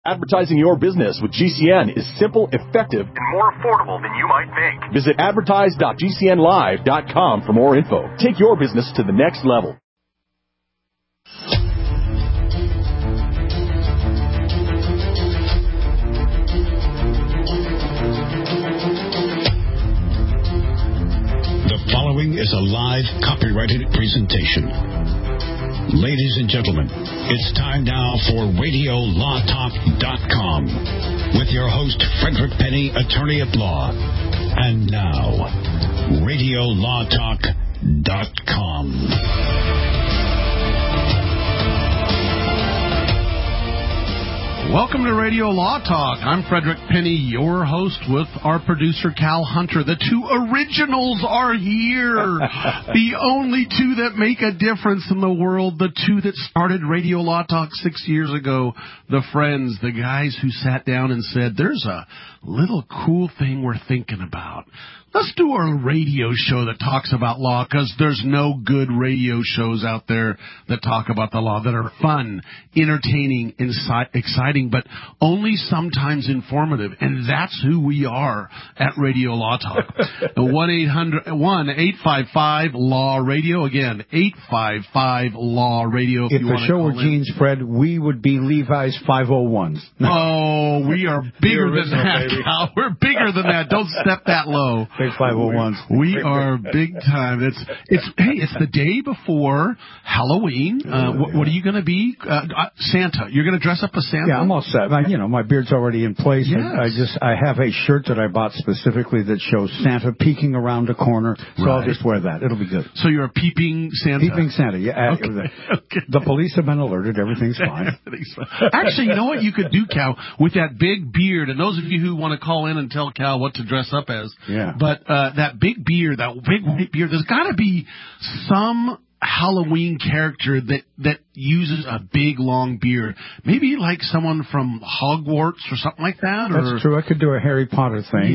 Advertising your business with GCN is simple, effective, and more affordable than you might think. Visit advertise.gcnlive.com for more info. Take your business to the next level. The following is a live, copyrighted presentation. Ladies and gentlemen, it's time now for RadioLawTalk.com with your host, Frederick Penny, attorney at law. And now, RadioLawTalk.com. Welcome to Radio Law Talk. I'm Frederick Penny, your host, with our producer, Cal Hunter. The two originals are here. The only two that make a difference in the world. The two that started Radio Law Talk 6 years ago. The friends, the guys who sat down and said, there's a little cool thing we're thinking about. Let's do a radio show that talks about law, because there's no good radio shows out there that talk about the law, that are fun, entertaining, exciting, but only sometimes informative. And that's who we are at Radio Law Talk. 1-855-LAW-RADIO. Again, 855-LAW-RADIO. If the show were jeans, Fred, we would be Levi's 501s. Oh, we are bigger than that, Cal. We're bigger than that. Don't step that low. Big 501s. We are big time. It's the day before Halloween. What are you going to be? Santa. You're going to dress up as Santa? Yeah, I'm all set. My beard's already in place. Yes. I have a shirt that I bought specifically that shows Santa peeking around a corner, so I'll just wear that. It'll be good. So you're a peeping Santa? Peeping Santa, yeah. Okay. The police have been alerted. Everything's fine. Actually, you know what you could do, Cal, with that big beard, and those of you who want to call in and tell Cal what to dress up as, but that big beard, that big white beard, there's got to be some Halloween character that uses a big long beard. Maybe like someone from Hogwarts or something like that. That's true. I could do a Harry Potter thing,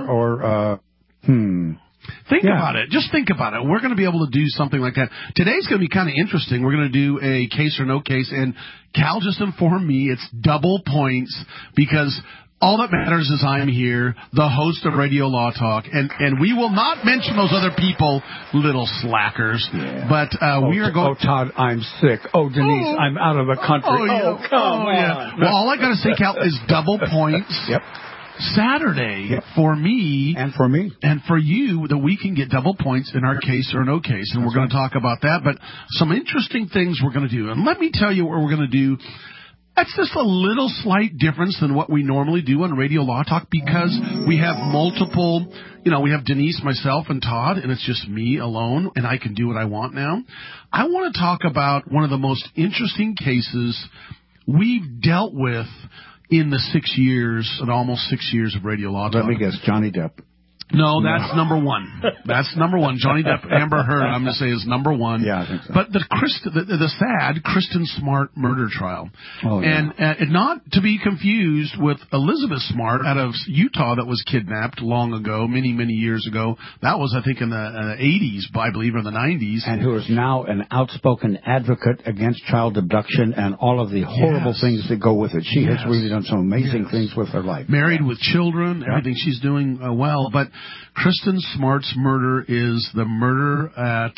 Think about it. Just think about it. We're going to be able to do something like that. Today's going to be kind of interesting. We're going to do a case or no case, and Cal just informed me it's double points because all that matters is I'm here, the host of Radio Law Talk, and we will not mention those other people, little slackers. Yeah. But we are going. Oh, Todd, I'm sick. Oh, Denise, I'm out of the country. Come on. Yeah. Well, all I got to say, Cal, is double points. Yep. Saturday for me and for me and for you, that we can get double points in our case or no case, and we're going to talk about that. But some interesting things we're going to do, and let me tell you what we're going to do. That's just a little slight difference than what we normally do on Radio Law Talk, because we have multiple, we have Denise, myself, and Todd, and it's just me alone, and I can do what I want now. I want to talk about one of the most interesting cases we've dealt with in the almost 6 years of Radio Law Talk. Let me guess, Johnny Depp. No, that's number one. That's number one. Johnny Depp, Amber Heard, I'm going to say, is number one. Yeah, I think so. But the sad Kristen Smart murder trial. Oh, yeah. And not to be confused with Elizabeth Smart out of Utah that was kidnapped long ago, many, many years ago. That was, I think, in the 80s, I believe, or the 90s. And who is now an outspoken advocate against child abduction and all of the horrible things that go with it. She has really done some amazing things with her life. Married with children, everything. She's doing well. But Kristen Smart's murder is the murder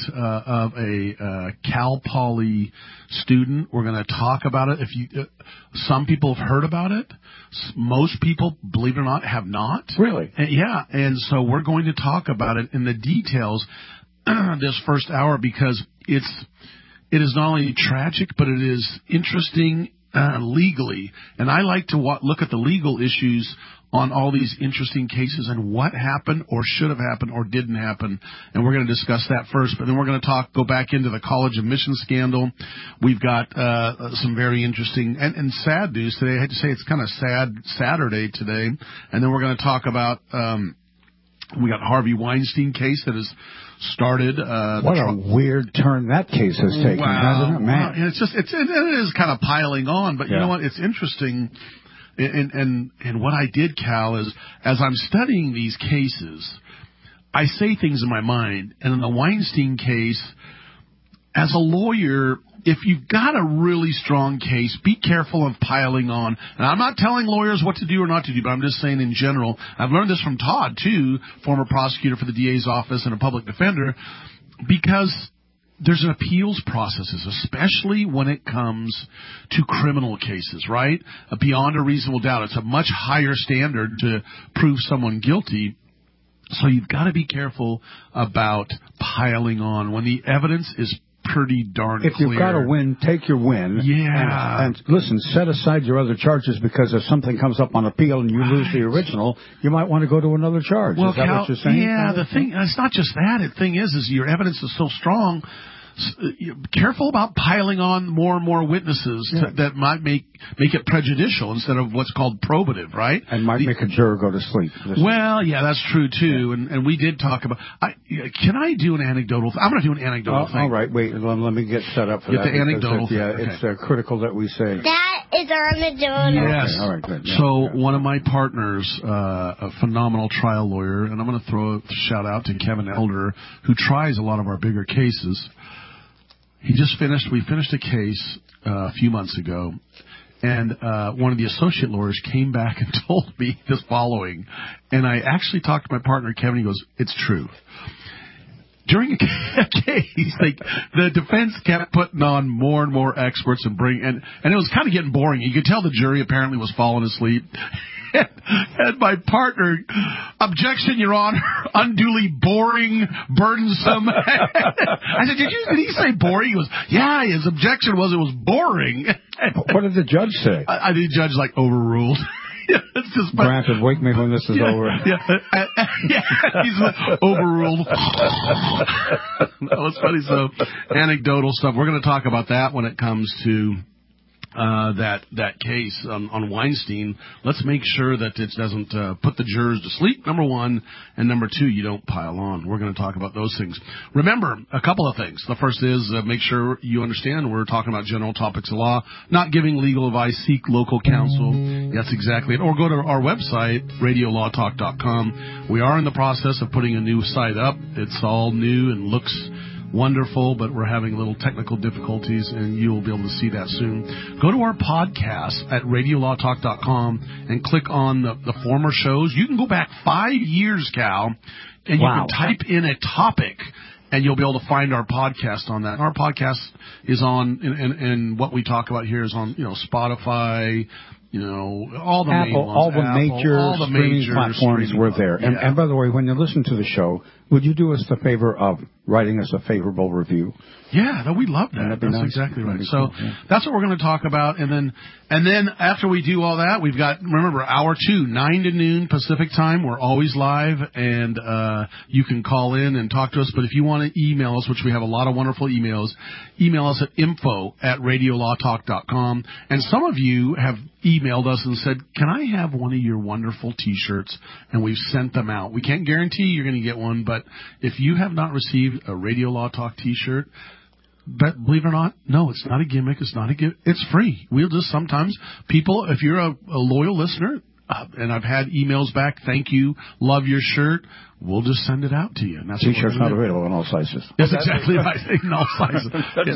of a Cal Poly student. We're going to talk about it. Some people have heard about it. Most people, believe it or not, have not. Really? And so we're going to talk about it in the details this first hour, because it is not only tragic, but it is interesting legally. And I like to look at the legal issues on all these interesting cases and what happened or should have happened or didn't happen. And we're going to discuss that first. But then we're going to go back into the college admissions scandal. We've got some very interesting and sad news today. I had to say it's kind of sad Saturday today. And then we're going to talk about we got Harvey Weinstein case that has started. What a weird turn that case has taken, hasn't it, man? Well, it is kind of piling on. But you know what? It's interesting. And what I did, Cal, is as I'm studying these cases, I say things in my mind. And in the Weinstein case, as a lawyer, if you've got a really strong case, be careful of piling on. And I'm not telling lawyers what to do or not to do, but I'm just saying in general. I've learned this from Todd, too, former prosecutor for the DA's office and a public defender, because there's an appeals processes, especially when it comes to criminal cases, right? Beyond a reasonable doubt. It's a much higher standard to prove someone guilty. So you've got to be careful about piling on when the evidence is pretty darn clear. If you've got to win, take your win. Yeah. And listen, set aside your other charges, because if something comes up on appeal and you lose the original, you might want to go to another charge. Well, is that what you're saying? Yeah, the thing, it's not just that. The thing is your evidence is so strong. Careful about piling on more and more witnesses that might make it prejudicial instead of what's called probative, right? And might make a juror go to sleep. Well, yeah, that's true, too. Yeah. And we did talk about... can I do an anecdotal... I'm going to do an anecdotal thing. All right, wait. Let me get set up for that. Get the anecdotal thing. Yeah, it's critical that we say... That is our anecdotal. Yes. Okay, all right, good. Yeah, so one of my partners, a phenomenal trial lawyer, and I'm going to throw a shout-out to Kevin Elder, who tries a lot of our bigger cases. We finished a case a few months ago, and one of the associate lawyers came back and told me the following. And I actually talked to my partner, Kevin. He goes, "It's true." During a case, the defense kept putting on more and more experts and it was kind of getting boring. You could tell the jury apparently was falling asleep. And my partner, objection, Your Honor, unduly boring, burdensome. I said, did he say boring? He goes, yeah, his objection was it was boring. What did the judge say? The judge, overruled. It's just, granted, wake me when this is over. He's overruled. That was funny. So, anecdotal stuff. We're going to talk about that when it comes to that case on Weinstein. Let's make sure that it doesn't put the jurors to sleep, number one, and number two, you don't pile on. We're going to talk about those things. Remember, a couple of things. The first is make sure you understand we're talking about general topics of law, not giving legal advice, seek local counsel. That's exactly it. Or go to our website, radiolawtalk.com. We are in the process of putting a new site up. It's all new and looks wonderful, but we're having little technical difficulties, and you will be able to see that soon. Go to our podcast at radiolawtalk.com and click on the former shows. You can go back 5 years, Cal, and you can type in a topic, and you'll be able to find our podcast on that. Our podcast is on, and what we talk about here is on, Spotify, all the Apple, main ones. all the major platforms were there. And by the way, when you listen to the show, would you do us the favor of writing us a favorable review? Yeah, no, we love that. That's nice. Exactly right. So that's what we're going to talk about. And then after we do all that, we've got, remember, hour 2, 9 to noon Pacific time. We're always live, and you can call in and talk to us. But if you want to email us, which we have a lot of wonderful emails, email us at info@radiolawtalk.com. And some of you have emailed us and said, can I have one of your wonderful T-shirts? And we've sent them out. We can't guarantee you're going to get one, but if you have not received a Radio Law Talk T-shirt, but believe it or not, no, it's not a gimmick. It's not a gimmick. It's free. We'll just sometimes people, if you're a loyal listener, and I've had emails back, thank you, love your shirt, we'll just send it out to you. And that's T-shirt's not available in all sizes. That's exactly right. In all sizes.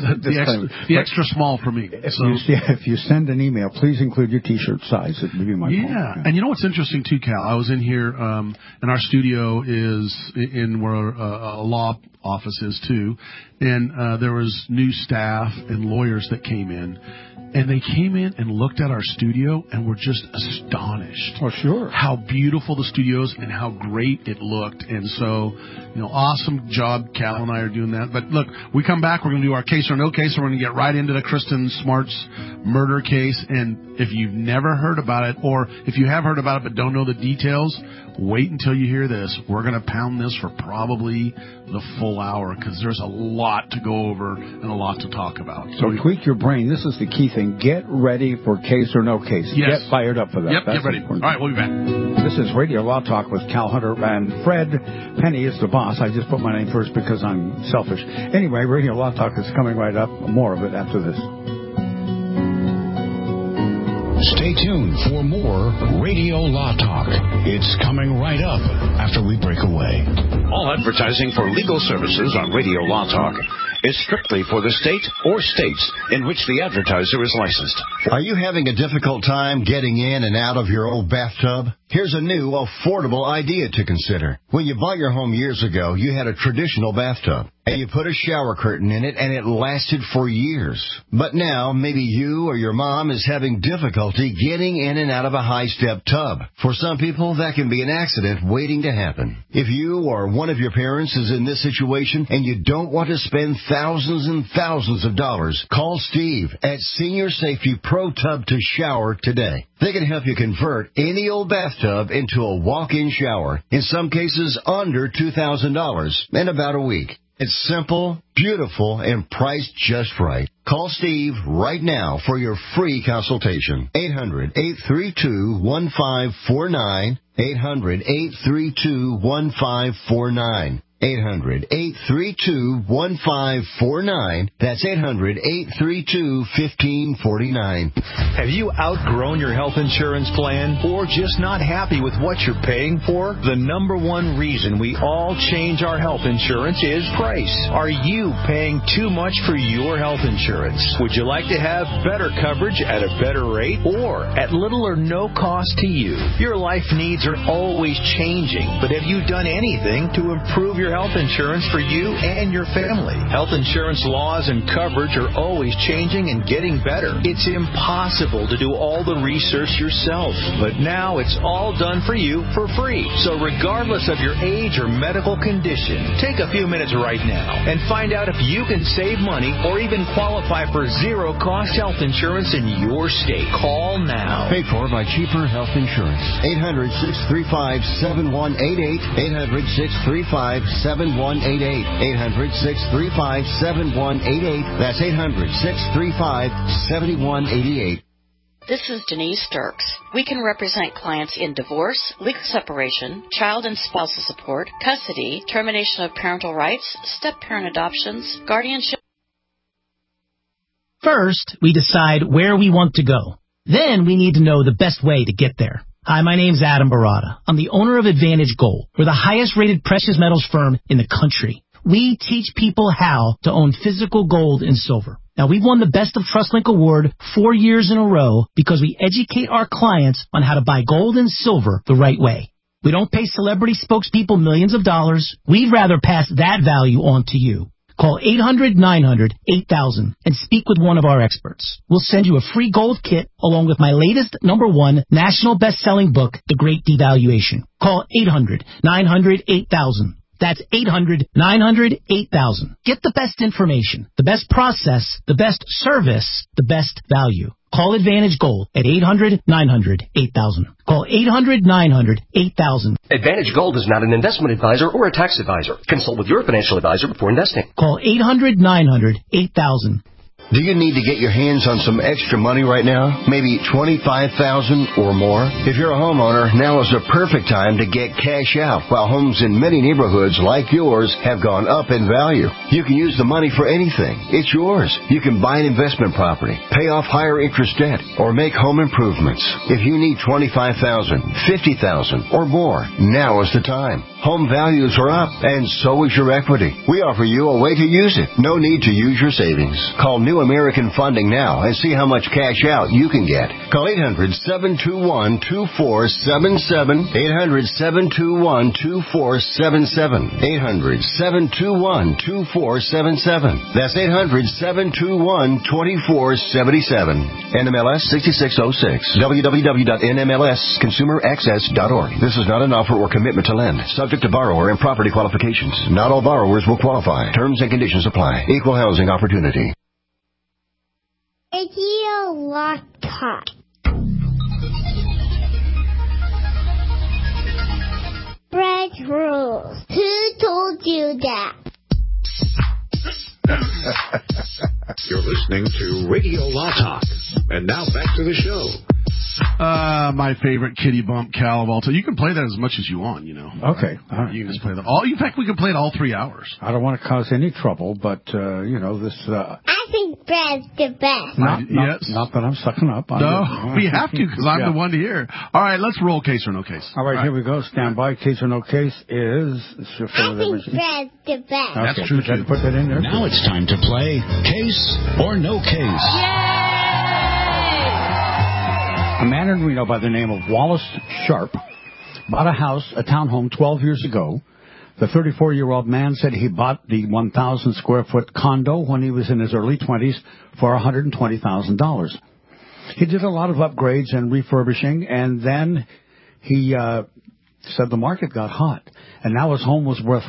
The extra small for me. If you send an email, please include your T-shirt size. It would be my point. Yeah. And you know what's interesting, too, Cal? I was in here, and our studio is in where a law office is, too. And there was new staff and lawyers that came in. And they came in and looked at our studio and were just astonished. Oh, sure. How beautiful the studio is and how great it looked. And so, awesome job. Cal and I are doing that. But look, we come back. We're going to do our case or no case. And we're going to get right into the Kristen Smart's murder case. And if you've never heard about it, or if you have heard about it but don't know the details, wait until you hear this. We're going to pound this for probably the full hour because there's a lot to go over and a lot to talk about. So tweak your brain. This is the key thing. Get ready for case or no case. Yes. Get fired up for that. Yep, get ready. Important. All right, we'll be back. This is Radio Law Talk with Cal Hunter, and Fred Penny is the boss. I just put my name first because I'm selfish. Anyway, Radio Law Talk is coming right up. More of it after this. Stay tuned for more Radio Law Talk. It's coming right up after we break away. All advertising for legal services on Radio Law Talk is strictly for the state or states in which the advertiser is licensed. Are you having a difficult time getting in and out of your old bathtub? Here's a new, affordable idea to consider. When you bought your home years ago, you had a traditional bathtub, and you put a shower curtain in it, and it lasted for years. But now, maybe you or your mom is having difficulty getting in and out of a high-step tub. For some people, that can be an accident waiting to happen. If you or one of your parents is in this situation and you don't want to spend thousands and thousands of dollars, call Steve at Senior Safety Pro Tub to Shower today. They can help you convert any old bathtub into a walk-in shower, in some cases under $2,000, in about a week. It's simple, beautiful, and priced just right. Call Steve right now for your free consultation. 800-832-1549. 800-832-1549. 800-832-1549. That's 800-832-1549. Have you outgrown your health insurance plan or just not happy with what you're paying for? The number one reason we all change our health insurance is price. Are you paying too much for your health insurance? Would you like to have better coverage at a better rate or at little or no cost to you? Your life needs are always changing, but have you done anything to improve your health insurance for you and your family? Health insurance laws and coverage are always changing and getting better. It's impossible to do all the research yourself, but now it's all done for you for free. So regardless of your age or medical condition, take a few minutes right now and find out if you can save money or even qualify for zero-cost health insurance in your state. Call now. Paid for by Cheaper Health Insurance. 800-635-7188. 800-635-7188. 800-635-7188. That's 800-635-7188. This is Denise Sturks. We can represent clients in divorce, legal separation, child and spousal support, custody, termination of parental rights, step-parent adoptions, guardianship. First, we decide where we want to go. Then we need to know the best way to get there. Hi, my name's Adam Barada. I'm the owner of Advantage Gold. We're the highest-rated precious metals firm in the country. We teach people how to own physical gold and silver. Now, we've won the Best of TrustLink Award 4 years in a row because we educate our clients on how to buy gold and silver the right way. We don't pay celebrity spokespeople millions of dollars. We'd rather pass that value on to you. Call 800-900-8000 and speak with one of our experts. We'll send you a free gold kit along with my latest #1 national best-selling book, The Great Devaluation. Call 800-900-8000. That's 800-900-8000. Get the best information, the best process, the best service, the best value. Call Advantage Gold at 800-900-8000. Call 800-900-8000. Advantage Gold is not an investment advisor or a tax advisor. Consult with your financial advisor before investing. Call 800-900-8000. Do you need to get your hands on some extra money right now? Maybe $25,000 or more? If you're a homeowner, now is the perfect time to get cash out while homes in many neighborhoods like yours have gone up in value. You can use the money for anything. It's yours. You can buy an investment property, pay off higher interest debt, or make home improvements. If you need $25,000, $50,000 or more, now is the time. Home values are up, and so is your equity. We offer you a way to use it. No need to use your savings. Call New American Funding now and see how much cash out you can get. Call 800-721-2477. 800-721-2477. 800-721-2477. That's 800-721-2477. NMLS 6606. www.nmlsconsumeraccess.org. This is not an offer or commitment to lend. Subject to borrower and property qualifications. Not all borrowers will qualify. Terms and conditions apply. Equal housing opportunity. Radio Law Talk. Fred rules. Who told you that? You're listening to Radio Law Talk. And now back to the show. My favorite kitty bump, Cal of all time. You can play that as much as you want, you know. Okay. All right. You can just play that all. In fact, we can play it all 3 hours. I don't want to cause any trouble, but, you know, this... I think Brad's the best. Not that I'm sucking up. No, we have to because I'm the one to hear. All right, let's roll case or no case. All right, here we go. Stand by. Case or no case is... I think Brad's the best. Okay, That's true, too. Put that in there. Now it's time to play Case or No Case. A man in Reno by the name of Wallace Sharp bought a townhome 12 years ago. The 34-year-old man said he bought the 1,000-square-foot condo when he was in his early 20s for $120,000. He did a lot of upgrades and refurbishing, and then he said the market got hot, and now his home was worth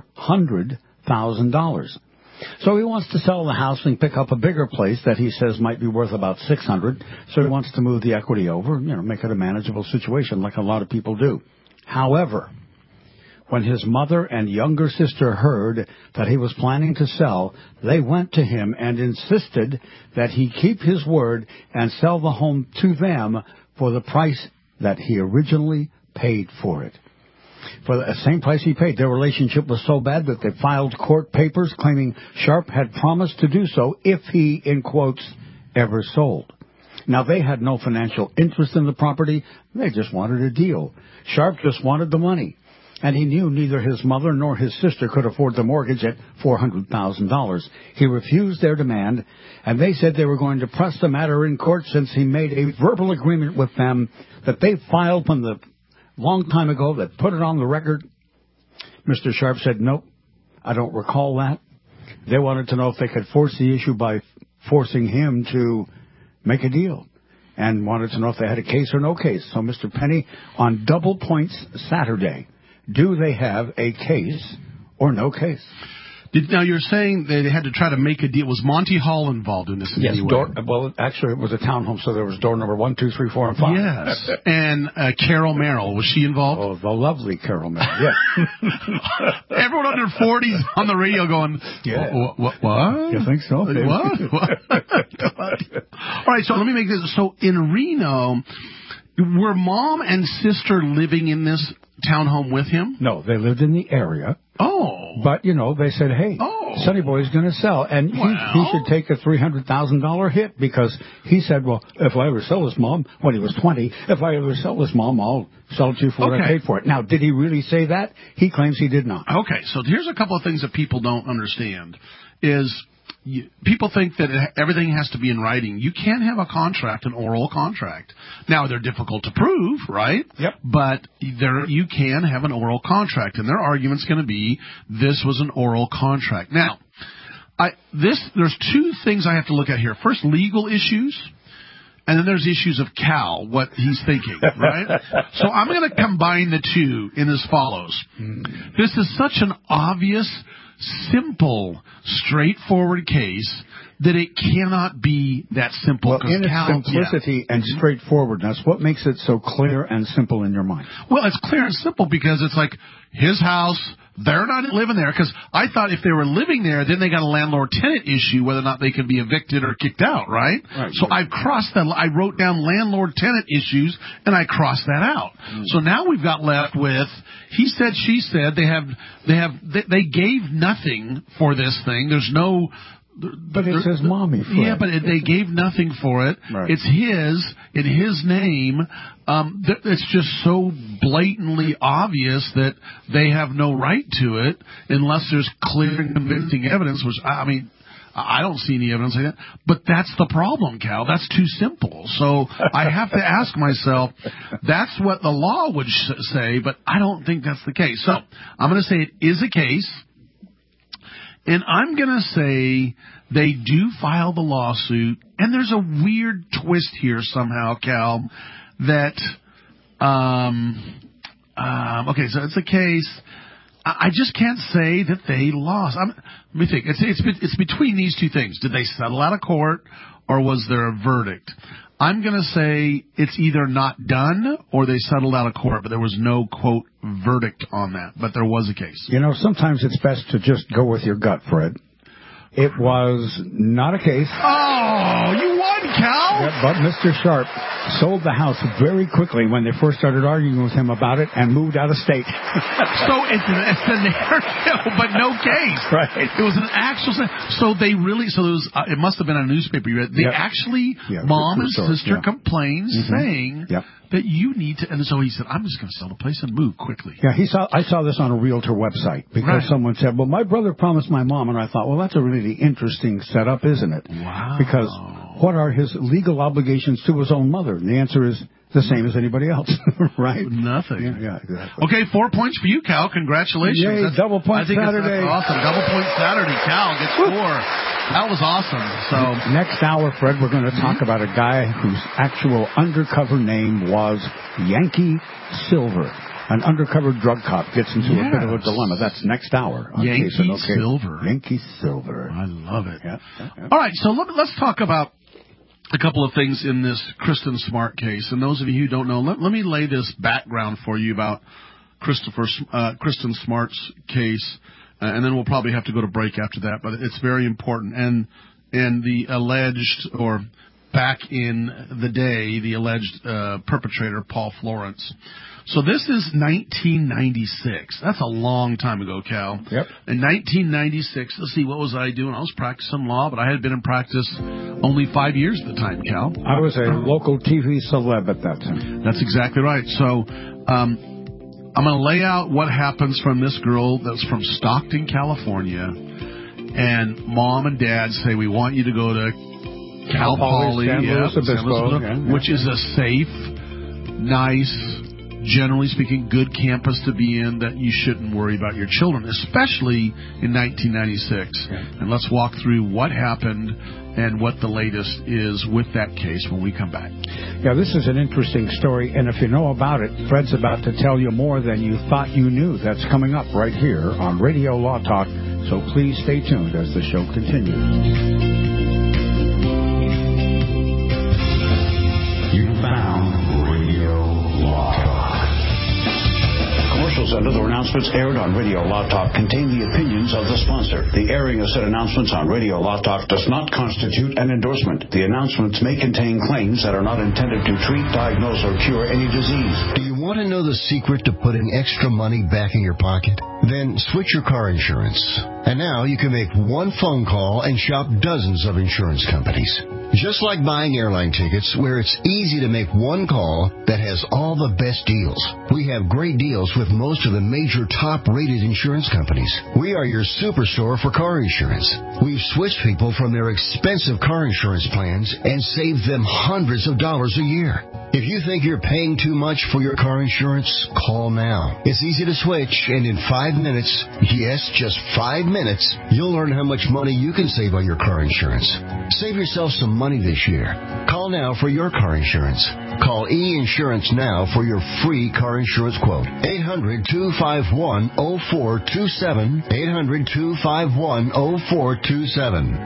$400,000. So he wants to sell the house and pick up a bigger place that he says might be worth about $600,000. So he wants to move the equity over, make it a manageable situation like a lot of people do. However, when his mother and younger sister heard that he was planning to sell, they went to him and insisted that he keep his word and sell the home to them for the price that he originally paid for it. For the same price he paid. Their relationship was so bad that they filed court papers claiming Sharp had promised to do so if he, in quotes, ever sold. Now, they had no financial interest in the property. They just wanted a deal. Sharp just wanted the money. And he knew neither his mother nor his sister could afford the mortgage at $400,000. He refused their demand, and they said they were going to press the matter in court since he made a verbal agreement with them that they filed from the long time ago that put it on the record. Mr. Sharp said, nope, I don't recall that. They wanted to know if they could force the issue by forcing him to make a deal, and wanted to know if they had a case or no case. So, Mr. Penny, on Double Points Saturday, do they have a case or no case? Now, you're saying they had to try to make a deal. Was Monty Hall involved in this in any way? Well, actually, it was a townhome, so there was door number 1, 2, 3, 4, and 5. Yes. And Carol Merrill, was she involved? Oh, the lovely Carol Merrill, yes. Everyone under 40 is on the radio going, what? You think so? What? All right, so let me make this. So in Reno, were mom and sister living in this townhome with him? No, they lived in the area. Oh. But, they said, hey, Sonny Boy's going to sell. And he should take a $300,000 hit because he said, well, if I ever sell this, Mom, when he was 20, if I ever sell this, Mom, I'll sell it to you for what I paid for it. Now, did he really say that? He claims he did not. Okay, so here's a couple of things that people don't understand is people think that everything has to be in writing. You can have a contract, an oral contract. Now, they're difficult to prove, right? Yep. But you can have an oral contract, and their argument's going to be this was an oral contract. Now, there's two things I have to look at here. First, legal issues, and then there's issues of Cal, what he's thinking, right? So I'm going to combine the two in as follows. This is such an obvious, simple, straightforward case that it cannot be that simple. Well, in its simplicity and straightforwardness, what makes it so clear and simple in your mind? Well, it's clear and simple because it's like his house, they're not living there. Because I thought if they were living there, then they got a landlord-tenant issue, whether or not they could be evicted or kicked out, right? So I've crossed that. I wrote down landlord-tenant issues, and I crossed that out. So now we've got left with he said, she said. They gave nothing for this thing. There's no. But it says mommy, Fred. Yeah, but they gave nothing for it. Right. It's in his name. It's just so blatantly obvious that they have no right to it unless there's clear and convincing evidence, which, I don't see any evidence like that. But that's the problem, Cal. That's too simple. So I have to ask myself, that's what the law would say, but I don't think that's the case. So I'm going to say it is a case. And I'm going to say they do file the lawsuit, and there's a weird twist here somehow, Cal, that, okay, so it's a case. I just can't say that they lost. Let me think. It's between these two things. Did they settle out of court, or was there a verdict? I'm going to say it's either not done or they settled out of court, but there was no, quote, verdict on that. But there was a case. Sometimes it's best to just go with your gut, Fred. It was not a case. Oh, you won, Cal. Yeah, but Mr. Sharp sold the house very quickly when they first started arguing with him about it and moved out of state. So it's a scenario, but no case. Right. It was an actual. So they really. So it was. It must have been a newspaper you read. They actually, mom and sister complained, saying that you need to. And so he said, "I'm just going to sell the place and move quickly." Yeah, I saw this on a realtor website because someone said, "Well, my brother promised my mom," and I thought, "Well, that's a really interesting setup, isn't it?" Wow. Because what are his legal obligations to his own mother? And the answer is the same as anybody else, right? Nothing. Yeah, exactly. Okay, 4 points for you, Cal. Congratulations. Yay, double point Saturday. That's awesome. Double point Saturday. Cal gets 4. That was awesome. So next hour, Fred, we're going to talk about a guy whose actual undercover name was Yankee Silver. An undercover drug cop gets into a bit of a dilemma. That's next hour. Yankee Silver. Yankee Silver. I love it. Yeah. All right, so let's talk about a couple of things in this Kristen Smart case. And those of you who don't know, let me lay this background for you about Kristen Smart's case, and then we'll probably have to go to break after that. But it's very important. And the alleged, or back in the day, the alleged perpetrator, Paul Florence. So this is 1996. That's a long time ago, Cal. Yep. In 1996, let's see, what was I doing? I was practicing law, but I had been in practice only 5 years at the time, Cal. I was a local TV celeb at that time. That's exactly right. So I'm going to lay out what happens from this girl that's from Stockton, California, and mom and dad say, we want you to go to Cal Poly, San Luis Obispo, which is a safe, nice, generally speaking, good campus to be in that you shouldn't worry about your children, especially in 1996. And let's walk through what happened and what the latest is with that case when we come back. Yeah, this is an interesting story, and if you know about it, Fred's about to tell you more than you thought you knew. That's coming up right here on Radio Law Talk, so please stay tuned as the show continues. You found Radio Law Talk. Commercials and other announcements aired on Radio Law Talk contain the opinions of the sponsor. The airing of said announcements on Radio Law Talk does not constitute an endorsement. The announcements may contain claims that are not intended to treat, diagnose, or cure any disease. Do you want to know the secret to putting extra money back in your pocket? Then switch your car insurance. And now you can make one phone call and shop dozens of insurance companies. Just like buying airline tickets, where it's easy to make one call that has all the best deals. We have great deals with most of the major top-rated insurance companies. We are your superstore for car insurance. We've switched people from their expensive car insurance plans and saved them hundreds of dollars a year. If you think you're paying too much for your car insurance, call now. It's easy to switch, and in 5 minutes, yes, just 5 minutes, you'll learn how much money you can save on your car insurance. Save yourself some money this year. Call now for your car insurance. Call E-Insurance now for your free car insurance quote. 800-251-0427. 800-251-0427.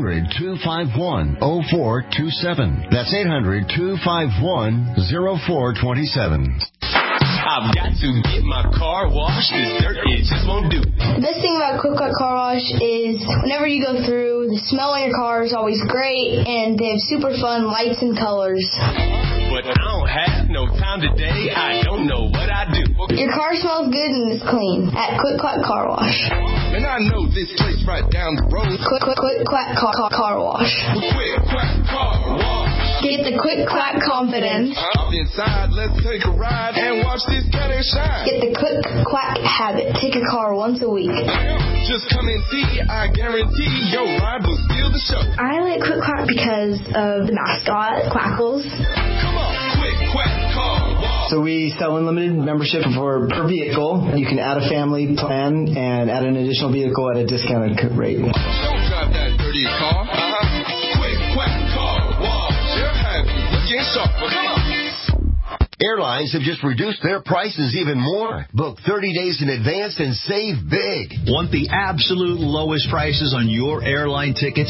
800-251-0427. That's 800-251-0427. I've got to get my car washed. This dirt, it just won't do. The best thing about Quick Quack Car Wash is whenever you go through, the smell in your car is always great, and they have super fun lights and colors. But I don't have no time today. I don't know what I do. Your car smells good and is clean at Quick Quack Car Wash. And I know this place right down the road. Quick Quack Car Wash. Quick Quack Car Wash. Get the Quick Quack confidence. Hop inside, let's take a ride and watch this cat and shine. Get the Quick Quack habit. Take a car once a week. Just come and see, I guarantee your ride will steal the show. I like Quick Quack because of the mascot, Quackles. Come on, Quick Quack Car Wash. So we sell unlimited membership per vehicle. You can add a family plan and add an additional vehicle at a discounted rate. Don't drive that dirty car. Quick Quack Car Wash. You're happy, looking sharp. Come on. Airlines have just reduced their prices even more. Book 30 days in advance and save big. Want the absolute lowest prices on your airline tickets?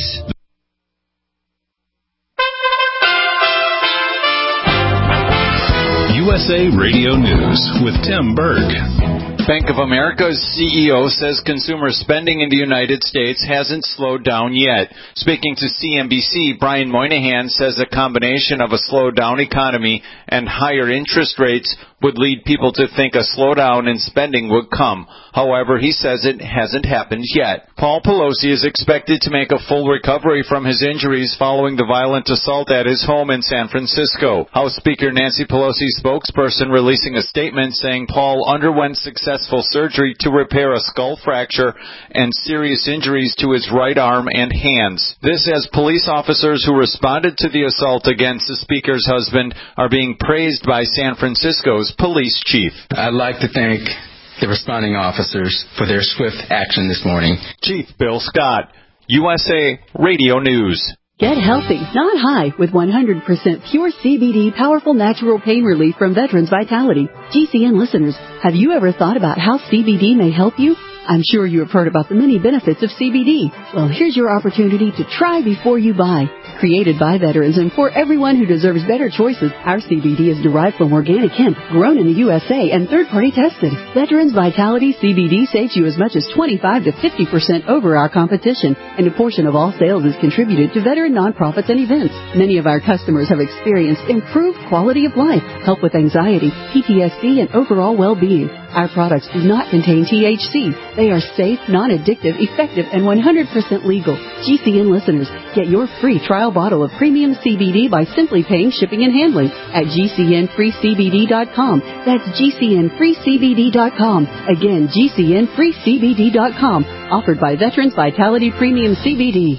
USA Radio News with Tim Berg. Bank of America's CEO says consumer spending in the United States hasn't slowed down yet. Speaking to CNBC, Brian Moynihan says a combination of a slowed down economy and higher interest rates would lead people to think a slowdown in spending would come. However, he says it hasn't happened yet. Paul Pelosi is expected to make a full recovery from his injuries following the violent assault at his home in San Francisco. House Speaker Nancy Pelosi's spokesperson releasing a statement saying Paul underwent successful surgery to repair a skull fracture and serious injuries to his right arm and hands. This as police officers who responded to the assault against the speaker's husband are being praised by San Francisco's police chief. I'd like to thank the responding officers for their swift action this morning. Chief Bill Scott, USA Radio News. Get healthy, not high, with 100% pure CBD powerful natural pain relief from Veterans Vitality. GCN listeners, have you ever thought about how CBD may help you? I'm sure you have heard about the many benefits of CBD. Well, here's your opportunity to try before you buy. Created by veterans and for everyone who deserves better choices, our CBD is derived from organic hemp, grown in the USA and third-party tested. Veterans Vitality CBD saves you as much as 25 to 50% over our competition, and a portion of all sales is contributed to veteran nonprofits and events. Many of our customers have experienced improved quality of life, help with anxiety, PTSD, and overall well-being. Our products do not contain THC. They are safe, non-addictive, effective, and 100% legal. GCN listeners, get your free trial bottle of premium CBD by simply paying shipping and handling at GCNFreeCBD.com. That's GCNFreeCBD.com. Again, GCNFreeCBD.com. Offered by Veterans Vitality Premium CBD.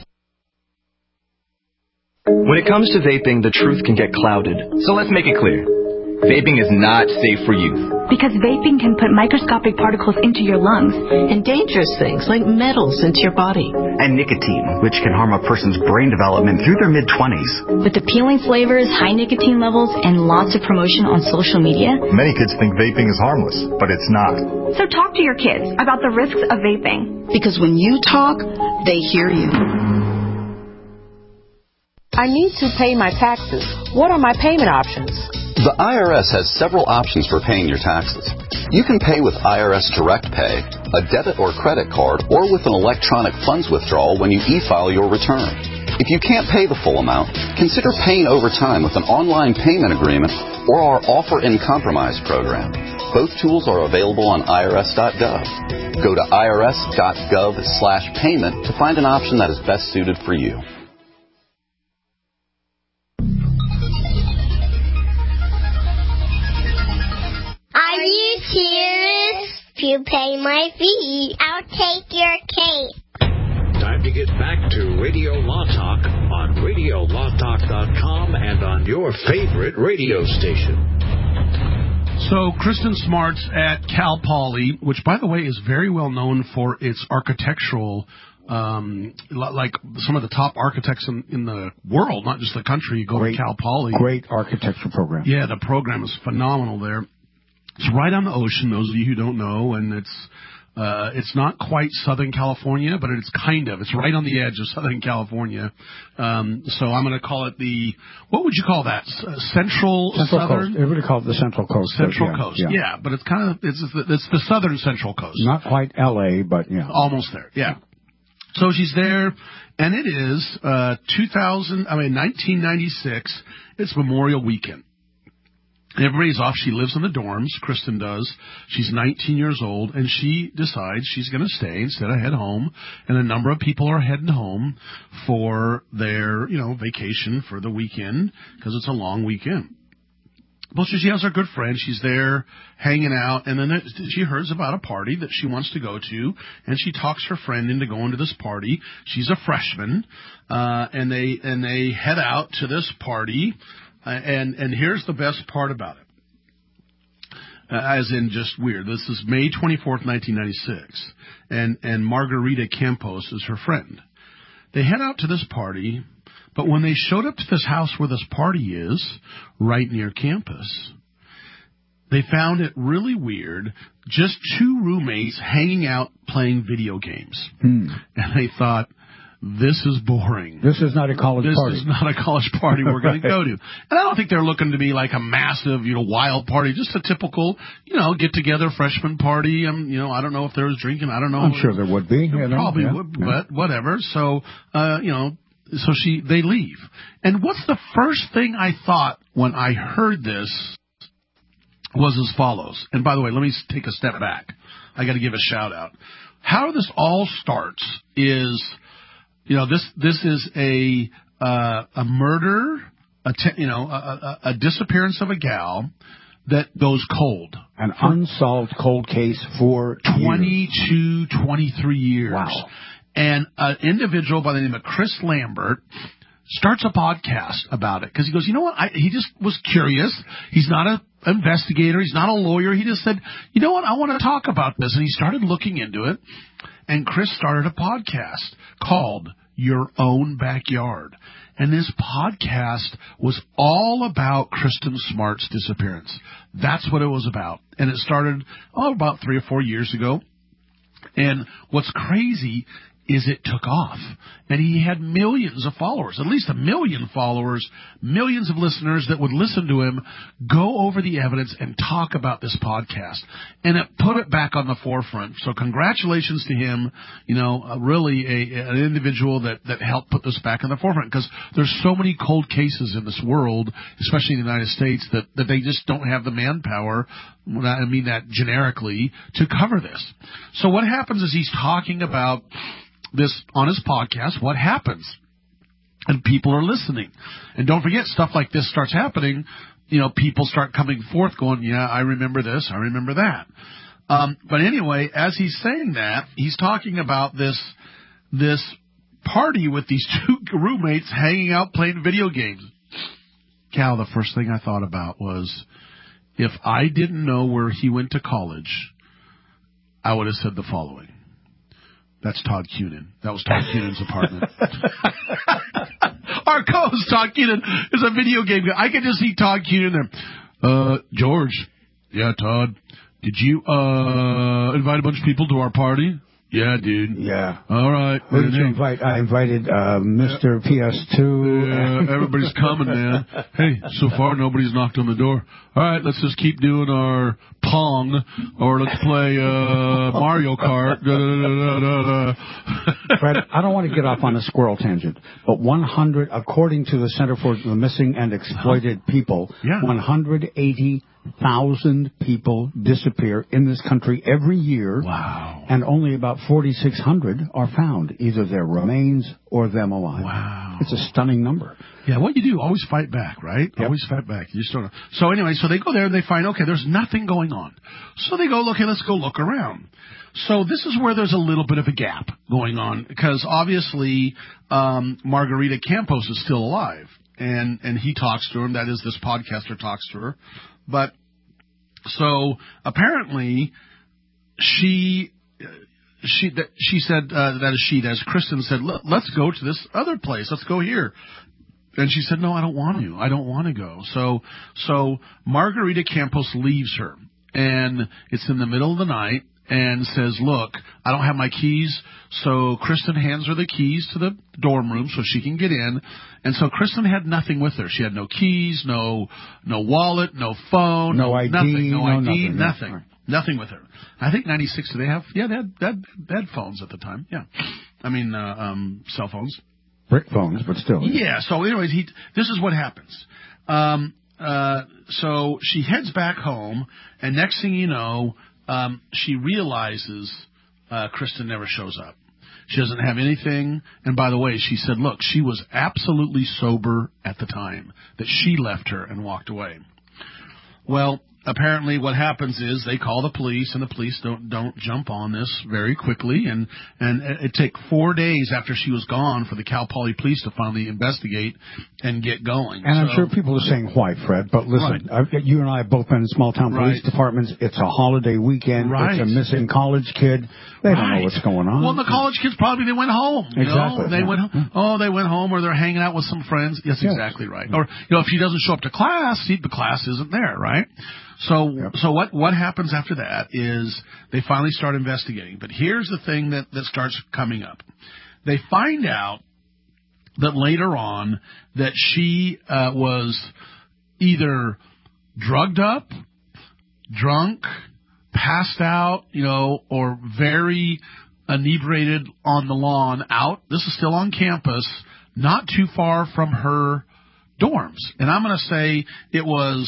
When it comes to vaping, the truth can get clouded. So let's make it clear. Vaping is not safe for youth. Because vaping can put microscopic particles into your lungs. And dangerous things like metals into your body. And nicotine, which can harm a person's brain development through their mid-20s. With appealing flavors, high nicotine levels, and lots of promotion on social media. Many kids think vaping is harmless, but it's not. So talk to your kids about the risks of vaping. Because when you talk, they hear you. I need to pay my taxes. What are my payment options? The IRS has several options for paying your taxes. You can pay with IRS Direct Pay, a debit or credit card, or with an electronic funds withdrawal when you e-file your return. If you can't pay the full amount, consider paying over time with an online payment agreement or our Offer in Compromise program. Both tools are available on irs.gov. Go to irs.gov/payment to find an option that is best suited for you. Are you serious? If you pay my fee, I'll take your cake. Time to get back to Radio Law Talk on RadioLawTalk.com and on your favorite radio station. So Kristen Smart's at Cal Poly, which, by the way, is very well known for its architectural, like some of the top architects in the world, not just the country. You go to Cal Poly. Great architecture program. Yeah, the program is phenomenal there. It's right on the ocean, those of you who don't know, and it's not quite Southern California, but it's kind of. It's right on the edge of Southern California. So I'm going to call it what would you call that? Central Southern? Coast. Everybody call it the Central Coast. Central Coast, yeah. But it's kind of, it's the Southern Central Coast. Not quite L.A., but yeah. Almost there, yeah. So she's there, and it is 1996. It's Memorial Weekend. Everybody's off. She lives in the dorms. Kristen does. She's 19 years old, and she decides she's going to stay instead of head home. And a number of people are heading home for their, vacation for the weekend because it's a long weekend. Well, she has her good friend. She's there hanging out, and then she hears about a party that she wants to go to, and she talks her friend into going to this party. She's a freshman, and they head out to this party. And here's the best part about it, as in just weird. This is May 24th, 1996, and Margarita Campos is her friend. They head out to this party, but when they showed up to this house where this party is, right near campus, they found it really weird, just two roommates hanging out playing video games. And they thought, this is boring. This is not a college party. This is not a college party we're going to go to. And I don't think they're looking to be like a massive, wild party. Just a typical, get-together freshman party. I don't know if there was drinking. I don't know. I'm sure there would be. Probably would, but whatever. So, they leave. And what's the first thing I thought when I heard this was as follows. And by the way, let me take a step back. I got to give a shout out. How this all starts is, this is a murder, a disappearance of a gal that goes cold. An unsolved cold case for 22, 23 years. Wow. And an individual by the name of Chris Lambert starts a podcast about it because he goes, you know what? He just was curious. He's not an investigator. He's not a lawyer. He just said, you know what? I want to talk about this. And he started looking into it. And Chris started a podcast called Your Own Backyard. And this podcast was all about Kristen Smart's disappearance. That's what it was about. And it started, about 3 or 4 years ago. And what's crazy is it took off. And he had millions of followers, at least 1 million followers, millions of listeners that would listen to him go over the evidence and talk about this podcast. And it put it back on the forefront. So congratulations to him, really an individual that helped put this back on the forefront, because there's so many cold cases in this world, especially in the United States, that they just don't have the manpower, I mean that generically, to cover this. So what happens is he's talking about this on his podcast, what happens, and people are listening. And don't forget, stuff like this starts happening, people start coming forth going, yeah, I remember this, I remember that. But anyway, as he's saying that, he's talking about this party with these 2 roommates hanging out playing video games. Cal, the first thing I thought about was, if I didn't know where he went to college, I would have said the following. That's Todd Cunin. That was Todd Cunan's apartment. Our co-host, Todd Cunin, is a video game guy. I could just see Todd Cunin there. George. Yeah, Todd. Did you invite a bunch of people to our party? Yeah, dude. Yeah. All right. Who did you invite? I invited Mr. PS2. Everybody's coming, man. Hey, so far nobody's knocked on the door. All right, let's just keep doing our Pong, or let's play Mario Kart. Fred, I don't want to get off on a squirrel tangent, but 100, according to the Center for the Missing and Exploited People, 180,000 people disappear in this country every year. Wow. And only about 4,600 are found, either their remains or them alive. Wow. It's a stunning number. Yeah, what you do, always fight back, right? Yep. Always fight back. You just don't know. So anyway, so they go there and they find, okay, there's nothing going on. So they go, okay, let's go look around. So this is where there's a little bit of a gap going on, because obviously Margarita Campos is still alive, and he talks to her, and that is, this podcaster talks to her. But so apparently she said, that is Kristen said, let's go to this other place. Let's go here. And she said, no, I don't want to. I don't want to go. So Margarita Campos leaves her, and it's in the middle of the night, and says, look, I don't have my keys. So Kristen hands her the keys to the dorm room so she can get in. And so Kristen had nothing with her. She had no keys, no wallet, no phone, no ID, nothing. Nothing with her. I think 96, do they have? Yeah, they had phones at the time. Yeah. I mean, cell phones. Brick phones, but still. Yeah, so anyways, this is what happens. So she heads back home, and next thing you know, she realizes Kristen never shows up. She doesn't have anything. And by the way, she said, look, she was absolutely sober at the time that she left her and walked away. Well, apparently what happens is they call the police, and the police don't jump on this very quickly, and it took 4 days after she was gone for the Cal Poly police to finally investigate and get going. And I'm sure people are saying why, Fred, but listen, you and I have both been in small town police departments. It's a holiday weekend. It's a missing college kid. They don't know what's going on. Well, the college kids probably, they went home. Exactly. They went home, or they're hanging out with some friends. Yes, exactly right. Or, if she doesn't show up to class, the class isn't there, right? So what happens after that is they finally start investigating. But here's the thing that starts coming up. they find out that later on that she was either drugged up, drunk, passed out, or very inebriated on the lawn out. This is still on campus, not too far from her dorms. And I'm going to say it was,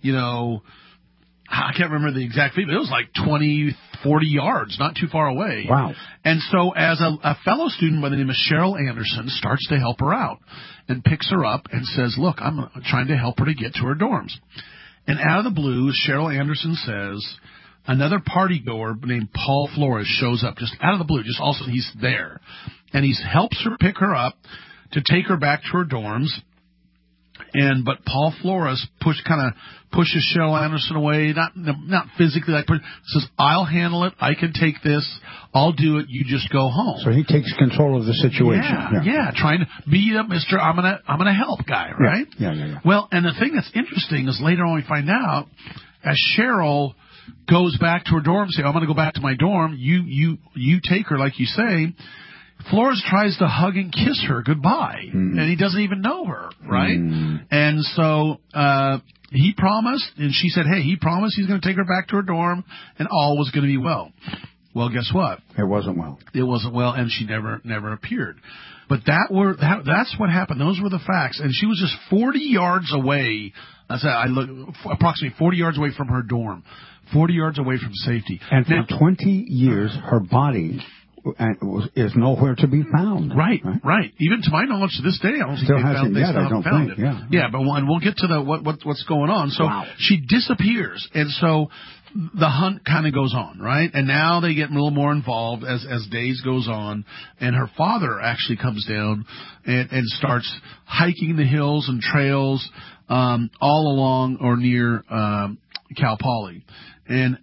I can't remember the exact feet, but it was like 20, 40 yards, not too far away. Wow. And so as a fellow student by the name of Cheryl Anderson starts to help her out and picks her up and says, look, I'm trying to help her to get to her dorms. And out of the blue, Cheryl Anderson says, another party goer named Paul Flores shows up just out of the blue. Just also, he's there. And he helps her pick her up to take her back to her dorms. But Paul Flores pushes Cheryl Anderson away, not physically, says, I'll handle it. I can take this. I'll do it. You just go home. So he takes control of the situation. Yeah, trying to be the Mr. I'm gonna help guy, right? Yeah. Well, and the thing that's interesting is later on we find out as Cheryl goes back to her dorm, say, I'm going to go back to my dorm. You take her, like you say. Flores tries to hug and kiss her goodbye, and he doesn't even know her, right? And so he promised, and she said, hey, he promised he's going to take her back to her dorm, and all was going to be well. Well, guess what? It wasn't well. It wasn't well, and she never appeared. But that's what happened. Those were the facts. And she was just 40 yards away. Approximately 40 yards away from her dorm, 40 yards away from safety. And for 20 years, her body is nowhere to be found. Right. Even to my knowledge, to this day, I don't think they still haven't found it. Yeah, but we'll get to what's going on. So she disappears, and so the hunt kind of goes on, right? And now they get a little more involved as days goes on, and her father actually comes down and starts hiking the hills and trails all along or near Cal Poly, and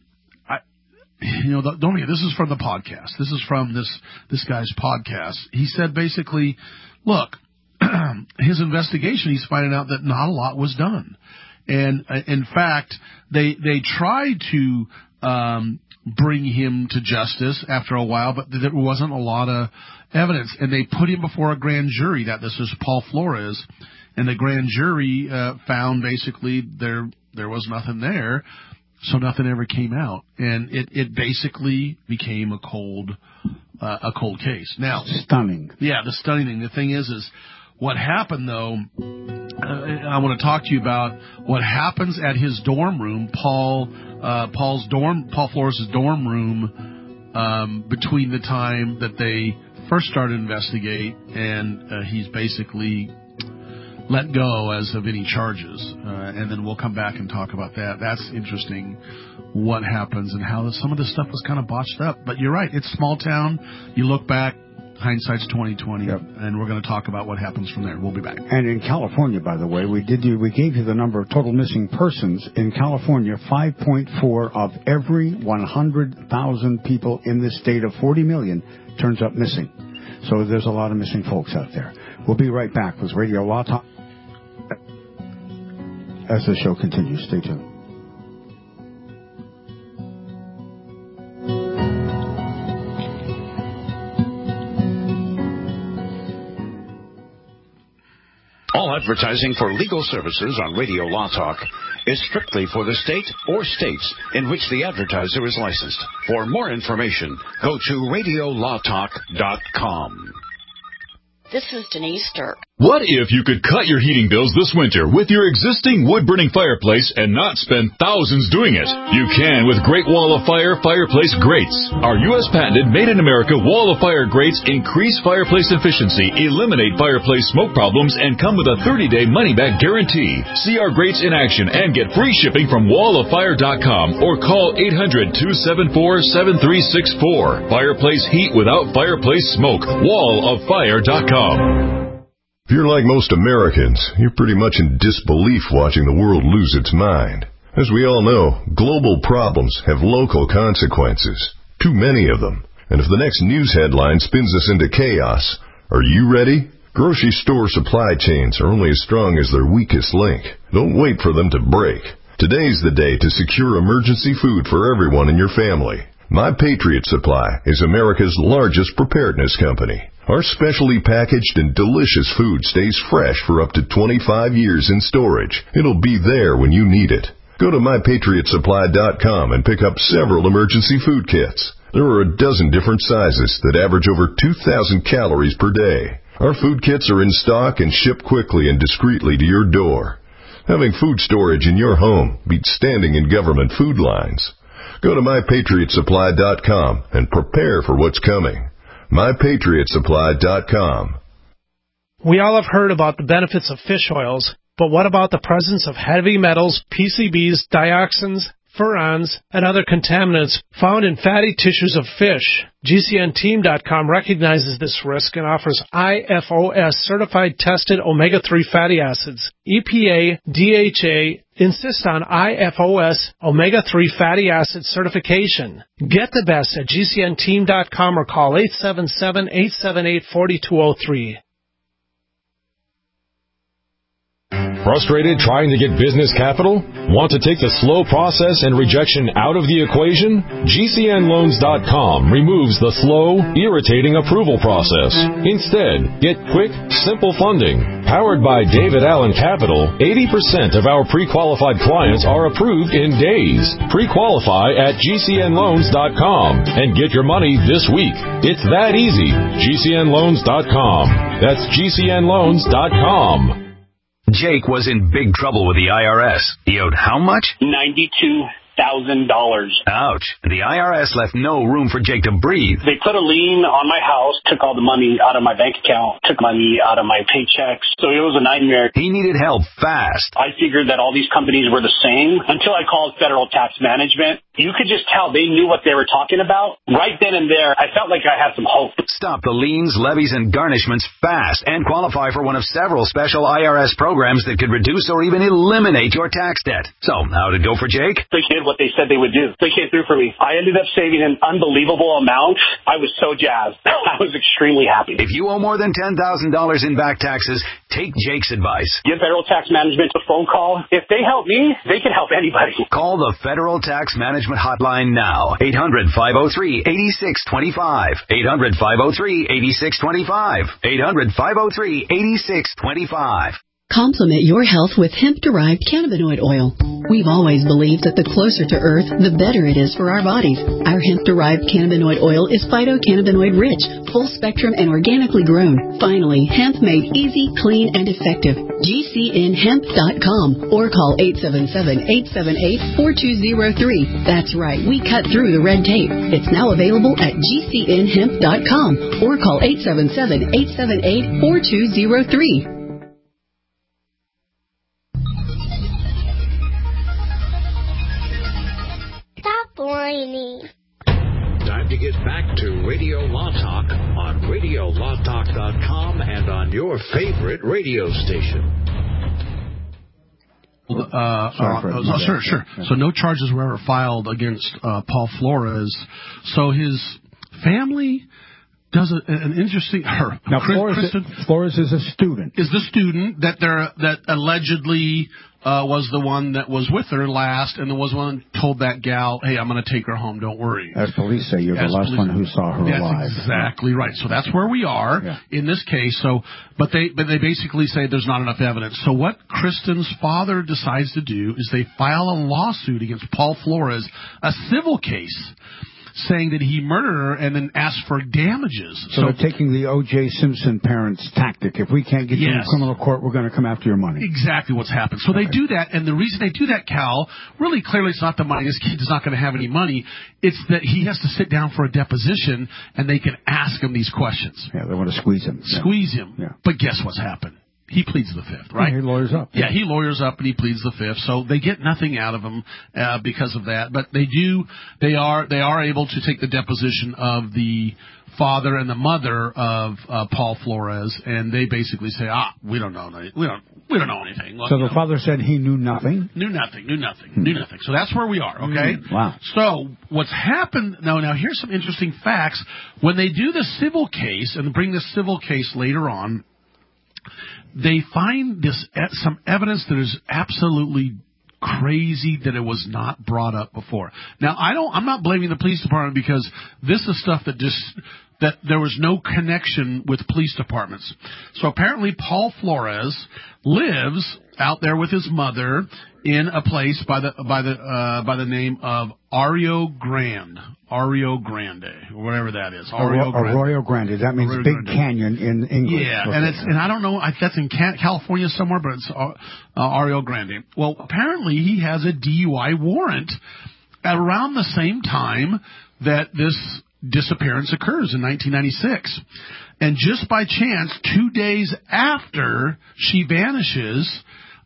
don't forget, this is from the podcast. This is from this guy's podcast. He said basically, look, his investigation, he's finding out that not a lot was done. And in fact, they tried to bring him to justice after a while, but there wasn't a lot of evidence. And they put him before a grand jury. This is Paul Flores. And the grand jury found basically there was nothing there. So nothing ever came out, and it basically became a cold case. Now, stunning. Yeah, the stunning thing. The thing is what happened though. I want to talk to you about what happens at his dorm room, Paul Flores' dorm room, between the time that they first started to investigate and he's basically let go as of any charges, and then we'll come back and talk about that. That's interesting, what happens and how some of this stuff was kind of botched up. But you're right, it's small town. You look back, hindsight's 20/20, and we're going to talk about what happens from there. We'll be back. And in California, by the way, we gave you the number of total missing persons in California. 5.4 of every 100,000 people in this state of 40 million turns up missing. So there's a lot of missing folks out there. We'll be right back with Radio Law Talk as the show continues. Stay tuned. All advertising for legal services on Radio Law Talk is strictly for the state or states in which the advertiser is licensed. For more information, go to radiolawtalk.com. This is Denise Dirk. What if you could cut your heating bills this winter with your existing wood-burning fireplace and not spend thousands doing it? You can with Great Wall of Fire fireplace grates. Our U.S. patented made-in-America Wall of Fire grates increase fireplace efficiency, eliminate fireplace smoke problems, and come with a 30-day money-back guarantee. See our grates in action and get free shipping from walloffire.com or call 800-274-7364. Fireplace heat without fireplace smoke. walloffire.com. If you're like most Americans, you're pretty much in disbelief watching the world lose its mind. As we all know, global problems have local consequences. Too many of them. And if the next news headline spins us into chaos, are you ready? Grocery store supply chains are only as strong as their weakest link. Don't wait for them to break. Today's the day to secure emergency food for everyone in your family. My Patriot Supply is America's largest preparedness company. Our specially packaged and delicious food stays fresh for up to 25 years in storage. It'll be there when you need it. Go to MyPatriotSupply.com and pick up several emergency food kits. There are a dozen different sizes that average over 2,000 calories per day. Our food kits are in stock and ship quickly and discreetly to your door. Having food storage in your home beats standing in government food lines. Go to MyPatriotSupply.com and prepare for what's coming. MyPatriotSupply.com. We all have heard about the benefits of fish oils, but what about the presence of heavy metals, PCBs, dioxins, furans, and other contaminants found in fatty tissues of fish? GCNteam.com recognizes this risk and offers IFOS certified tested omega-3 fatty acids. EPA, DHA insist on IFOS omega-3 fatty acid certification. Get the best at GCNteam.com or call 877-878-4203. Frustrated trying to get business capital? Want to take the slow process and rejection out of the equation? GCNloans.com removes the slow, irritating approval process. Instead, get quick, simple funding. Powered by David Allen Capital, 80% of our pre-qualified clients are approved in days. Pre-qualify at GCNloans.com and get your money this week. It's that easy. GCNloans.com. That's GCNloans.com. Jake was in big trouble with the IRS. He owed how much? $92,000. Ouch. The IRS left no room for Jake to breathe. They put a lien on my house, took all the money out of my bank account, took money out of my paychecks. So it was a nightmare. He needed help fast. I figured that all these companies were the same until I called Federal Tax Management. You could just tell they knew what they were talking about. Right then and there, I felt like I had some hope. Stop the liens, levies, and garnishments fast and qualify for one of several special IRS programs that could reduce or even eliminate your tax debt. So, how'd it go for Jake? They did what they said they would do. They came through for me. I ended up saving an unbelievable amount. I was so jazzed. I was extremely happy. If you owe more than $10,000 in back taxes, take Jake's advice. Give Federal Tax Management a phone call. If they help me, they can help anybody. Call the Federal Tax Management hotline now. 800-503-8625. 800-503-8625. 800-503-8625. Complement your health with hemp-derived cannabinoid oil. We've always believed that the closer to Earth, the better it is for our bodies. Our hemp-derived cannabinoid oil is phytocannabinoid-rich, full-spectrum, and organically grown. Finally, hemp made easy, clean, and effective. GCNhemp.com or call 877-878-4203. That's right, we cut through the red tape. It's now available at GCNhemp.com or call 877-878-4203. Whiny. Time to get back to Radio Law Talk on RadioLawTalk.com and on your favorite radio station. Sure. So no charges were ever filed against Paul Flores. So his family does an interesting. Now, Flores is a student. Is the student that allegedly was the one that was with her last, and there was one told that gal, "Hey, I'm going to take her home. Don't worry." As police say, you're the last one who saw her alive. That's exactly right. So that's where we are in this case. So, but they basically say there's not enough evidence. So what Kristen's father decides to do is they file a lawsuit against Paul Flores, a civil case, saying that he murdered her and then asked for damages. So they're taking the O.J. Simpson parents' tactic. If we can't get you in criminal court, we're going to come after your money. Exactly what's happened. So they do that, and the reason they do that, Cal, really clearly it's not the money. This kid is not going to have any money. It's that he has to sit down for a deposition, and they can ask him these questions. Yeah, they want to squeeze him. Yeah. But guess what's happened? He pleads the fifth, right? Yeah, he lawyers up. Yeah, he lawyers up and he pleads the fifth. So they get nothing out of him because of that. But they are able to take the deposition of the father and the mother of Paul Flores, and they basically say, we don't know anything. We don't know anything. So the father said he knew nothing? Knew nothing. So that's where we are, okay? Wow. So what's happened, now here's some interesting facts. When they do the civil case and bring the civil case later on, they find some evidence that is absolutely crazy that it was not brought up before. Now, I'm not blaming the police department because this is stuff that just that there was no connection with police departments. So apparently Paul Flores lives out there with his mother in a place by the name of Arroyo Grande, or whatever that is. Arroyo Grande. That means Arroyo Big Grande. Canyon in English. Yeah, and I don't know, that's in California somewhere, but it's Arroyo Grande. Well, apparently he has a DUI warrant at around the same time that this disappearance occurs in 1996. And just by chance, 2 days after she vanishes,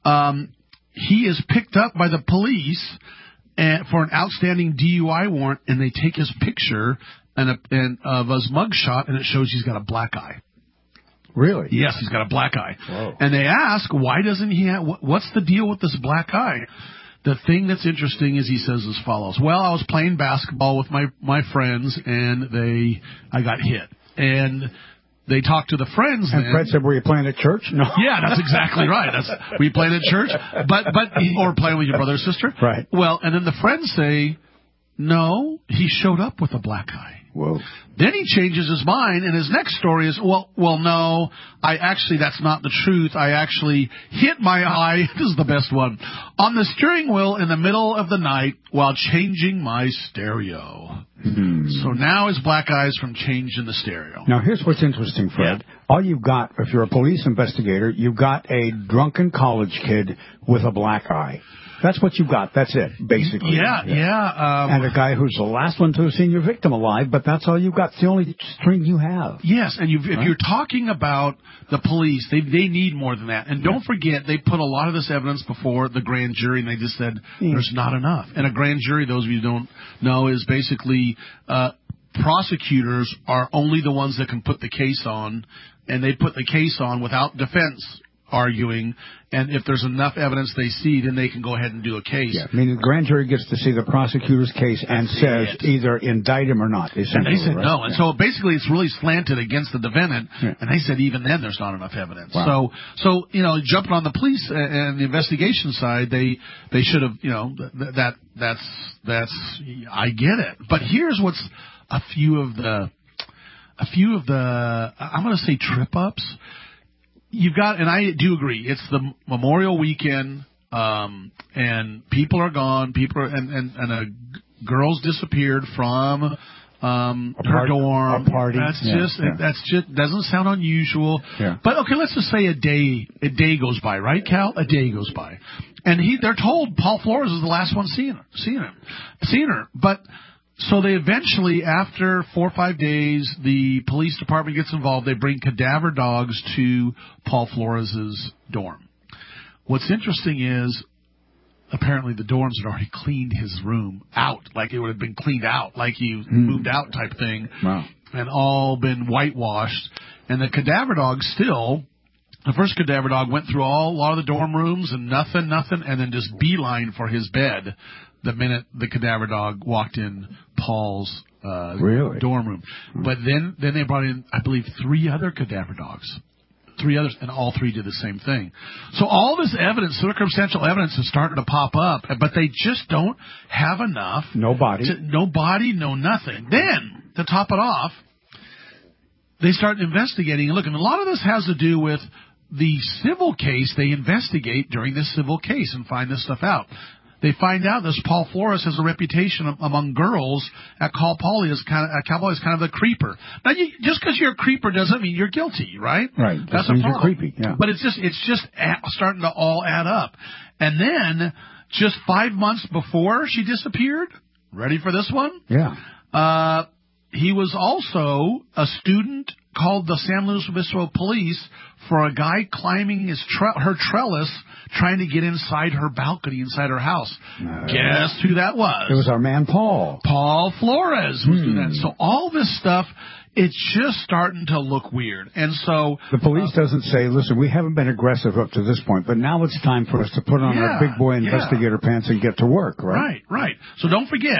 he is picked up by the police for an outstanding DUI warrant, and they take his picture and of his mugshot, and it shows he's got a black eye. Really? Yes, he's got a black eye. Whoa. And they ask, why doesn't he have, what's the deal with this black eye? The thing that's interesting is he says as follows. Well, I was playing basketball with my friends, and I got hit. And they talked to the friends. And then. Fred said, "Were you playing at church?" No. Yeah, that's exactly right. Were you playing at church? Or playing with your brother or sister? Right. Well, and then the friends say, no, he showed up with a black eye. Whoa. Then he changes his mind, and his next story is, well, no, that's not the truth. I actually hit my eye, this is the best one, on the steering wheel in the middle of the night while changing my stereo. So now his black eye is from changing the stereo. Now, here's what's interesting, Fred. Yeah. All you've got, if you're a police investigator, you've got a drunken college kid with a black eye. That's what you got. That's it, basically. Yeah. And a guy who's the last one to have seen your victim alive, but that's all you've got. It's the only string you have. Yes, and if you're talking about the police, they need more than that. And don't forget, they put a lot of this evidence before the grand jury, and they just said there's not enough. And a grand jury, those of you who don't know, is basically prosecutors are only the ones that can put the case on, and they put the case on without defense arguing, and if there's enough evidence they see, then they can go ahead and do a case. Yeah, meaning the grand jury gets to see the prosecutor's case and says either indict him or not. And they said no, and so basically it's really slanted against the defendant, and they said even then there's not enough evidence. Wow. So jumping on the police and the investigation side, they should have, that's I get it. But here's what's a few of the I'm going to say trip ups. You've got, and I do agree, it's the Memorial Weekend, and people are gone, and a girl's disappeared from her dorm. A party. That's just doesn't sound unusual. Yeah. But okay, let's just say a day goes by, right, Cal? A day goes by, and they're told Paul Flores is the last one seeing her, but. So they eventually, after 4 or 5 days, the police department gets involved. They bring cadaver dogs to Paul Flores' dorm. What's interesting is, apparently the dorms had already cleaned his room out, like it would have been cleaned out, like he moved out type thing, and all been whitewashed. And the cadaver dog still, the first cadaver dog went through a lot of the dorm rooms and nothing, and then just beeline for his bed the minute the cadaver dog walked in Paul's dorm room. But then they brought in, I believe, 3 other cadaver dogs. 3 others, and all 3 did the same thing. So all this evidence, circumstantial evidence, is starting to pop up, but they just don't have enough. No body, no nothing. Then, to top it off, they start investigating. And look, and a lot of this has to do with the civil case. They investigate during this civil case and find this stuff out. They find out this Paul Flores has a reputation among girls at Cal Poly as kind of a creeper. Now, just because you're a creeper doesn't mean you're guilty, right? Right. That's a problem. You're creepy. Yeah. But it's just starting to all add up. And then, just 5 months before she disappeared, ready for this one? Yeah. He was also a student called the San Luis Obispo police for a guy climbing her trellis trying to get inside her balcony inside her house. Guess who that was? It was our man Paul. Paul Flores was doing that. So all this stuff, it's just starting to look weird. And so the police doesn't say, listen, we haven't been aggressive up to this point, but now it's time for us to put on our big boy investigator pants and get to work, right? Right. So don't forget,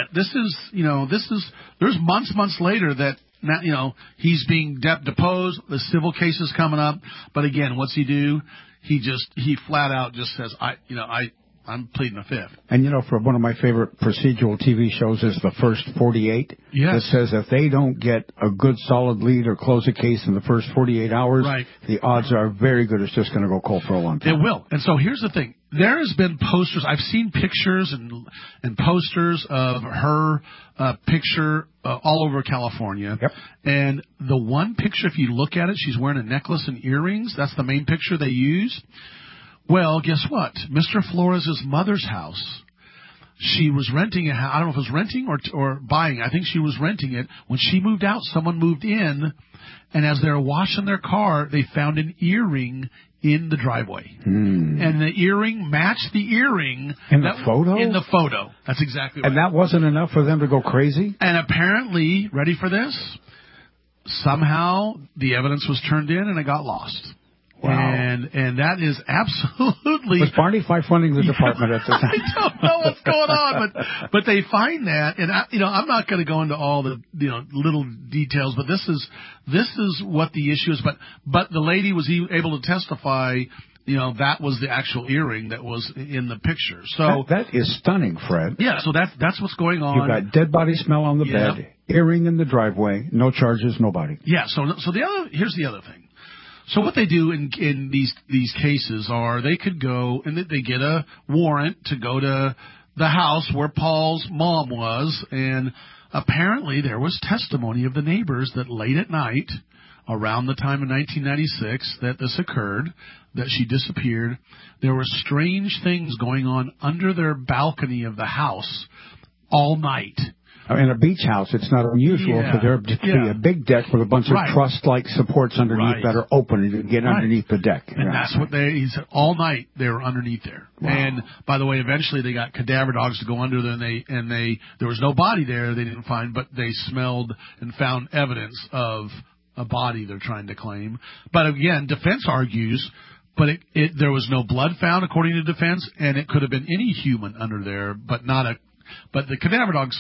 there's months later that now, he's being deposed. The civil case is coming up. But again, what's he do? He flat out just says, I'm pleading the fifth. And, for one of my favorite procedural TV shows is The First 48. Yes. That says if they don't get a good solid lead or close a case in the first 48 hours, the odds are very good it's just going to go cold for a long time. It will. And so here's the thing. There has been posters. I've seen pictures and posters of her picture all over California. Yep. And the one picture, if you look at it, she's wearing a necklace and earrings. That's the main picture they use. Well, guess what? Mr. Flores' mother's house. She was renting a house. I don't know if it was renting or buying. I think she was renting it. When she moved out, someone moved in, and as they were washing their car, they found an earring in the driveway. And the earring matched the earring. In the photo? In the photo. That's exactly right. And that wasn't enough for them to go crazy? And apparently, ready for this? Somehow the evidence was turned in and it got lost. Wow. And that is absolutely... Was Barney Fife running the department at the time? I don't know what's going on, but they find that, and I'm not going to go into all the little details, but this is what the issue is. But the lady was able to testify. That was the actual earring that was in the picture. So that is stunning, Fred. Yeah. So that's what's going on. You've got dead body smell on the bed, earring in the driveway, no charges, no body. Yeah. So here's the other thing. So what they do in these cases are they could go and they get a warrant to go to the house where Paul's mom was, and apparently there was testimony of the neighbors that late at night, around the time of 1996 that this occurred, that she disappeared, there were strange things going on under their balcony of the house all night. In a beach house, it's not unusual for there to be a big deck with a bunch of truss-like supports underneath that are open and you can get underneath the deck. And that's what he said. All night they were underneath there. Wow. And by the way, eventually they got cadaver dogs to go under there, and there was no body there. They didn't find, but they smelled and found evidence of a body they're trying to claim. But again, defense argues. But there was no blood found, according to defense, and it could have been any human under there, but not a. But the cadaver dogs,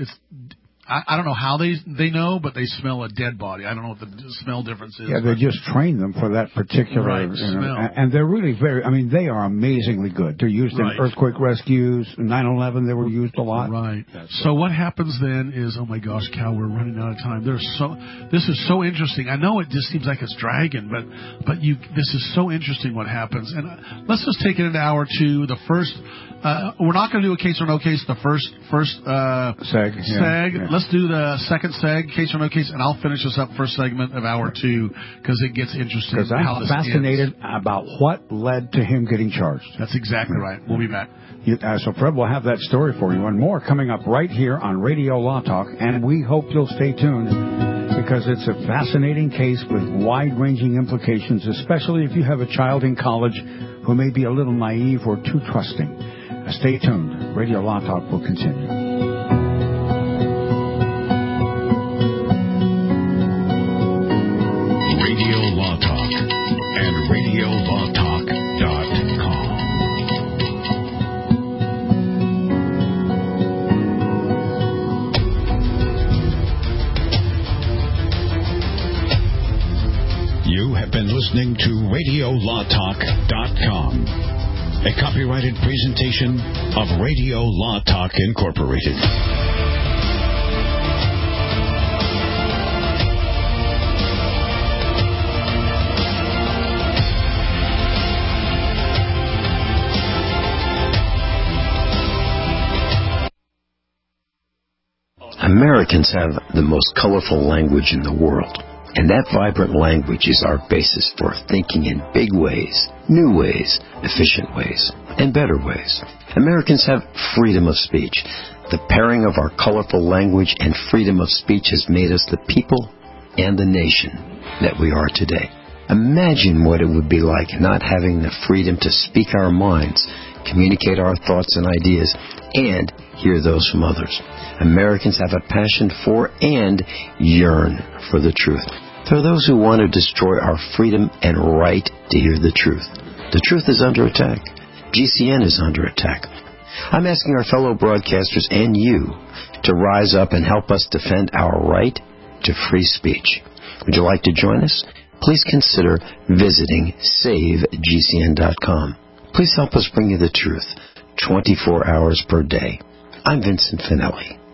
I don't know how they know, but they smell a dead body. I don't know what the smell difference is. Yeah, they just train them for that particular smell. And they're really they are amazingly good. They're used in earthquake rescues. 9/11, they were used a lot. Right. So what happens then is, oh my gosh, Cal, we're running out of time. This is so interesting. I know it just seems like it's dragging, but this is so interesting what happens. And let's just take it an hour to the first. We're not going to do a case or no case. The first seg. Yeah. Let's do the second seg, case or no case, and I'll finish this up first segment of hour 2 because it gets interesting. Because I'm fascinated about what led to him getting charged. That's exactly right. We'll be back. So Fred will have that story for you and more coming up right here on Radio Law Talk, and we hope you'll stay tuned because it's a fascinating case with wide-ranging implications, especially if you have a child in college who may be a little naive or too trusting. Stay tuned. Radio Law Talk will continue. Radio Law Talk and RadioLawTalk.com. You have been listening to RadioLawTalk.com. A copyrighted presentation of Radio Law Talk Incorporated. Americans have the most colorful language in the world. And that vibrant language is our basis for thinking in big ways, new ways, efficient ways, and better ways. Americans have freedom of speech. The pairing of our colorful language and freedom of speech has made us the people and the nation that we are today. Imagine what it would be like not having the freedom to speak our minds, communicate our thoughts and ideas, and hear those from others. Americans have a passion for and yearn for the truth. There are those who want to destroy our freedom and right to hear the truth. The truth is under attack. GCN is under attack. I'm asking our fellow broadcasters and you to rise up and help us defend our right to free speech. Would you like to join us? Please consider visiting SaveGCN.com. Please help us bring you the truth. 24 hours per day. I'm Vincent Finelli.